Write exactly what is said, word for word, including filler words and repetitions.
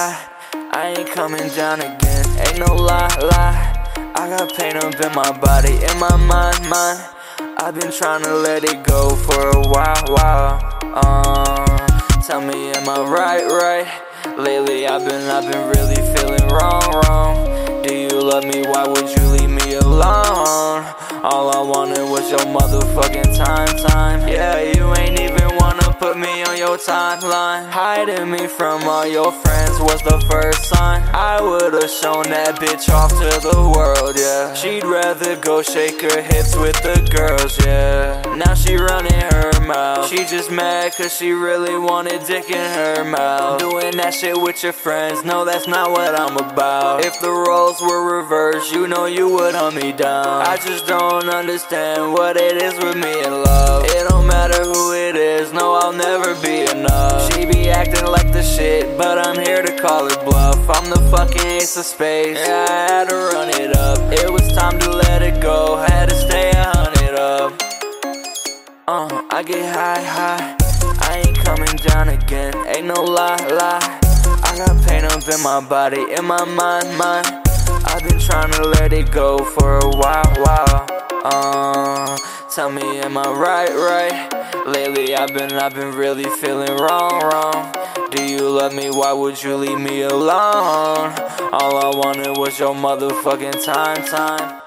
high, I ain't coming down again. Ain't no lie, lie. I got pain up in my body, in my mind, mind. I've been trying to let it go for a while, while. Uh, tell me, am I right, right? Lately I've been, I've been really feeling wrong, wrong. Do you love me? Why would you leave me alone? All I wanted was your motherfucking time, time. Yeah, you ain't even wanna put me on your timeline. Hiding me from all your friends was the first sign. I would've shown that bitch off to the world, yeah. She'd rather go shake her hips with the girls, yeah. Now she running her mouth. She just mad cause she really wanted dick in her mouth. Doing that shit with your friends, no, that's not what I'm about. If the roles were reversed, you know you would hunt me down. I just don't understand what it is with me and love. It don't matter who it is, no, I'll never be enough. She be acting like the shit, but I'm here to call it bluff. I'm the fucking ace of spades, yeah, I had to run it up. It was time to let it go, had to stay a hundred up. Uh, I get high, high, I ain't coming down again. Ain't no lie, lie. I got pain up in my body, in my mind, mind. I've been trying to let it go for a while, while. Uh, tell me, am I right, right? Lately I've been, I've been really feeling wrong, wrong. Do you love me? Why would you leave me alone? All I wanted was your motherfucking time, time.